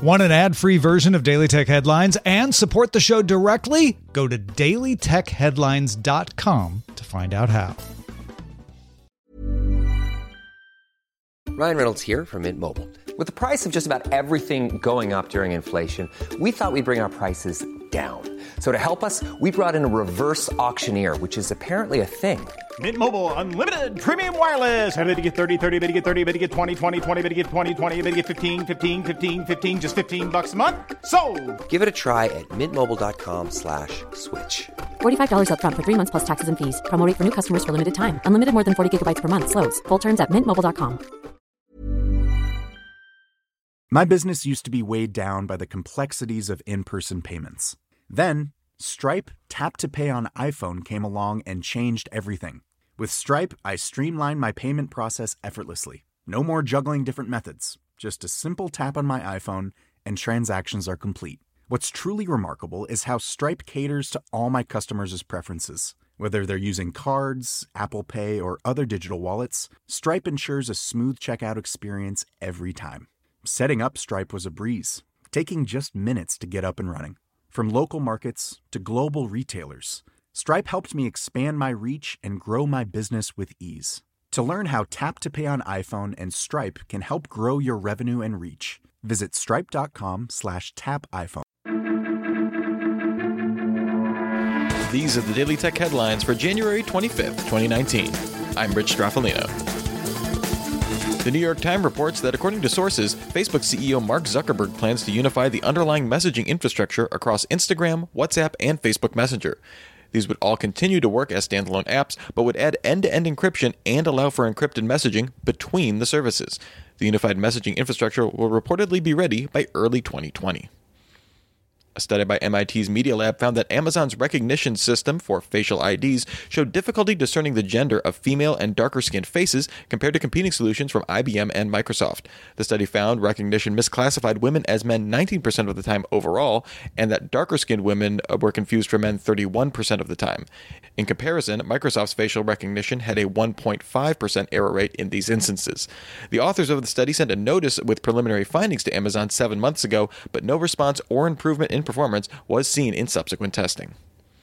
Want an ad-free version of Daily Tech Headlines and support the show directly? Go to dailytechheadlines.com to find out how. Ryan Reynolds here from Mint Mobile. With the price of just about everything going up during inflation, we thought we'd bring our prices down. So to help us, we brought in a reverse auctioneer, which is apparently a thing. Mint Mobile Unlimited Premium Wireless. How to get 30, 30, bit to get 30, bit to get 20, 20, 20, bit to get 20, 20, bit to get 15, 15, 15, 15, just $15 a month? Sold! Give it a try at mintmobile.com/switch. $45 up front for 3 months plus taxes and fees. Promo rate for new customers for limited time. Unlimited more than 40 gigabytes per month. Slows full terms at mintmobile.com. My business used to be weighed down by the complexities of in-person payments. Then, Stripe Tap to Pay on iPhone came along and changed everything. With Stripe, I streamlined my payment process effortlessly. No more juggling different methods. Just a simple tap on my iPhone and transactions are complete. What's truly remarkable is how Stripe caters to all my customers' preferences. Whether they're using cards, Apple Pay, or other digital wallets, Stripe ensures a smooth checkout experience every time. Setting up Stripe was a breeze, taking just minutes to get up and running. From local markets to global retailers, Stripe helped me expand my reach and grow my business with ease. To learn how Tap to Pay on iPhone and Stripe can help grow your revenue and reach, visit stripe.com/tapiphone. These are the Daily Tech Headlines for January 25th, 2019. I'm Rich Straffolino. The New York Times reports that according to sources, Facebook CEO Mark Zuckerberg plans to unify the underlying messaging infrastructure across Instagram, WhatsApp, and Facebook Messenger. These would all continue to work as standalone apps, but would add end-to-end encryption and allow for encrypted messaging between the services. The unified messaging infrastructure will reportedly be ready by early 2020. A study by MIT's Media Lab found that Amazon's recognition system for facial IDs showed difficulty discerning the gender of female and darker-skinned faces compared to competing solutions from IBM and Microsoft. The study found recognition misclassified women as men 19% of the time overall, and that darker-skinned women were confused for men 31% of the time. In comparison, Microsoft's facial recognition had a 1.5% error rate in these instances. The authors of the study sent a notice with preliminary findings to Amazon 7 months ago, but no response or improvement in performance was seen in subsequent testing.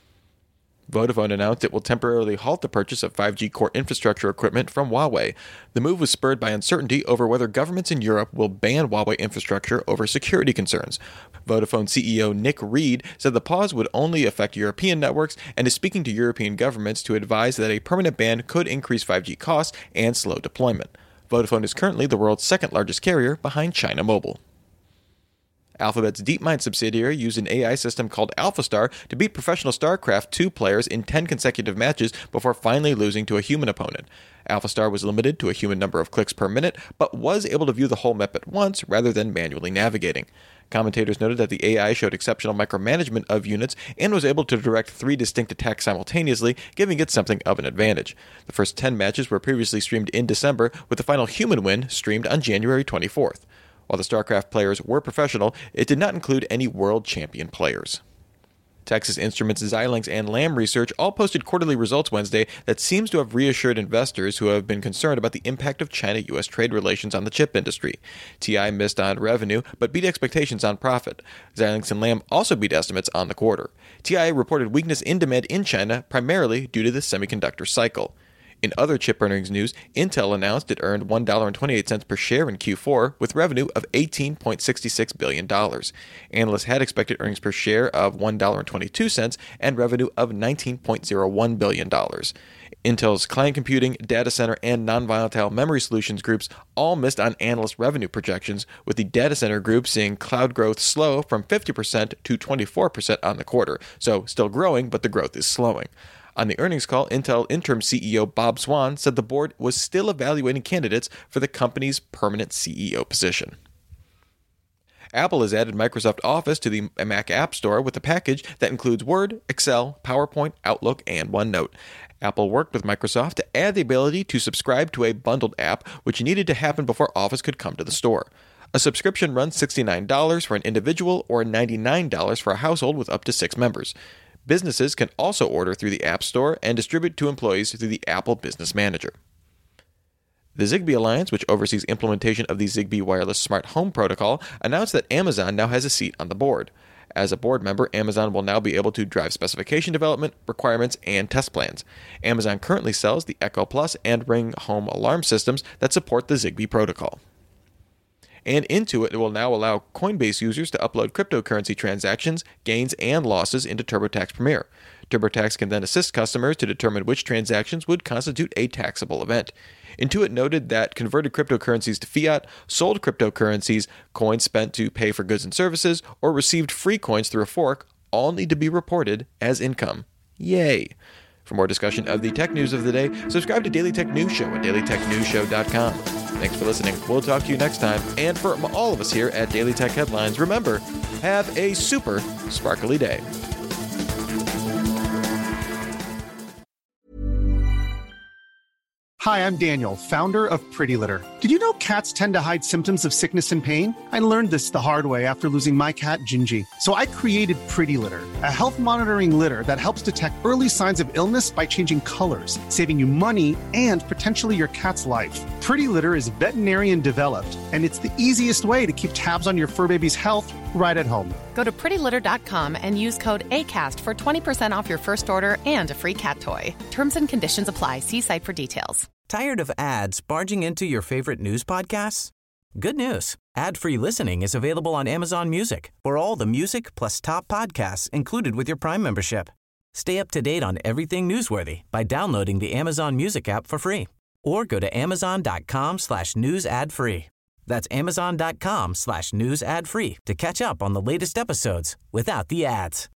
Vodafone announced it will temporarily halt the purchase of 5G core infrastructure equipment from Huawei. The move was spurred by uncertainty over whether governments in Europe will ban Huawei infrastructure over security concerns. Vodafone CEO Nick Reed said the pause would only affect European networks and is speaking to European governments to advise that a permanent ban could increase 5G costs and slow deployment. Vodafone is currently the world's second largest carrier behind China Mobile. Alphabet's DeepMind subsidiary used an AI system called AlphaStar to beat professional StarCraft 2 players in 10 consecutive matches before finally losing to a human opponent. AlphaStar was limited to a human number of clicks per minute, but was able to view the whole map at once rather than manually navigating. Commentators noted that the AI showed exceptional micromanagement of units and was able to direct 3 distinct attacks simultaneously, giving it something of an advantage. The first 10 matches were previously streamed in December, with the final human win streamed on January 24th. While the StarCraft players were professional, it did not include any world champion players. Texas Instruments, Xilinx, and Lam Research all posted quarterly results Wednesday that seems to have reassured investors who have been concerned about the impact of China-U.S. trade relations on the chip industry. TI missed on revenue, but beat expectations on profit. Xilinx and Lam also beat estimates on the quarter. TI reported weakness in demand in China, primarily due to the semiconductor cycle. In other chip earnings news, Intel announced it earned $1.28 per share in Q4 with revenue of $18.66 billion. Analysts had expected earnings per share of $1.22 and revenue of $19.01 billion. Intel's client computing, data center, and non-volatile memory solutions groups all missed on analyst revenue projections, with the data center group seeing cloud growth slow from 50% to 24% on the quarter, so still growing, but the growth is slowing. On the earnings call, Intel interim CEO Bob Swan said the board was still evaluating candidates for the company's permanent CEO position. Apple has added Microsoft Office to the Mac App Store with a package that includes Word, Excel, PowerPoint, Outlook, and OneNote. Apple worked with Microsoft to add the ability to subscribe to a bundled app, which needed to happen before Office could come to the store. A subscription runs $69 for an individual or $99 for a household with up to 6 members. Businesses can also order through the App Store and distribute to employees through the Apple Business Manager. The Zigbee Alliance, which oversees implementation of the Zigbee Wireless Smart Home Protocol, announced that Amazon now has a seat on the board. As a board member, Amazon will now be able to drive specification development, requirements, and test plans. Amazon currently sells the Echo Plus and Ring home alarm systems that support the Zigbee protocol. And Intuit will now allow Coinbase users to upload cryptocurrency transactions, gains, and losses into TurboTax Premier. TurboTax can then assist customers to determine which transactions would constitute a taxable event. Intuit noted that converted cryptocurrencies to fiat, sold cryptocurrencies, coins spent to pay for goods and services, or received free coins through a fork all need to be reported as income. Yay! For more discussion of the tech news of the day, subscribe to Daily Tech News Show at dailytechnewsshow.com. Thanks for listening. We'll talk to you next time. And for all of us here at Daily Tech Headlines, remember, have a super sparkly day. Hi, I'm Daniel, founder of Pretty Litter. Did you know cats tend to hide symptoms of sickness and pain? I learned this the hard way after losing my cat, Gingy. So I created Pretty Litter, a health monitoring litter that helps detect early signs of illness by changing colors, saving you money and potentially your cat's life. Pretty Litter is veterinarian developed, and it's the easiest way to keep tabs on your fur baby's health right at home. Go to prettylitter.com and use code ACAST for 20% off your first order and a free cat toy. Terms and conditions apply. See site for details. Tired of ads barging into your favorite news podcasts? Good news. Ad-free listening is available on Amazon Music for all the music plus top podcasts included with your Prime membership. Stay up to date on everything newsworthy by downloading the Amazon Music app for free or go to amazon.com/news ad free. That's amazon.com/news ad free to catch up on the latest episodes without the ads.